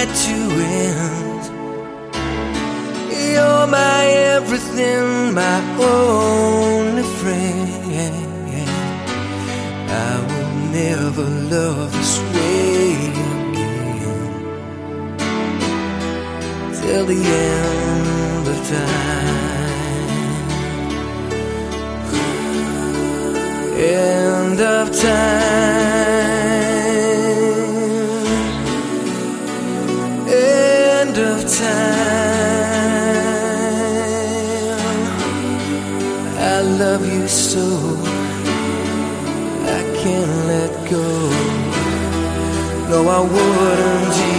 night to end. You're my everything, my only friend. I will never love this way again, till the end of time. End of time. End of time. I love you so, I can't let go. No, I wouldn't